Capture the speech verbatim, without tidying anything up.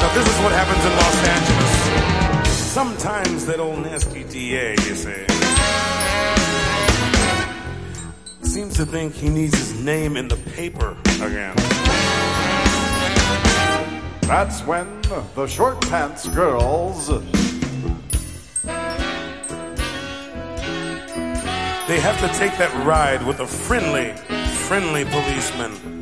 But this is what happens in Los Angeles. Sometimes that old nasty D A, you see, seems to think he needs his name in the paper again. That's when the short pants girls, they have to take that ride with a friendly, friendly policeman.